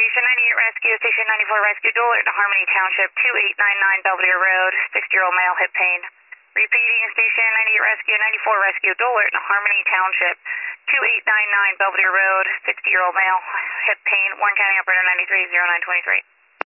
Station 98 Rescue, Station 94 Rescue, Dual Alert to Harmony Township, 2899 Belvedere Road, 60-year-old male, hip pain. Repeating, Station 98 Rescue, 94 Rescue, Dual Alert to Harmony Township, 2899 Belvedere Road, 60-year-old male, hip pain, Warren County Operator 930923.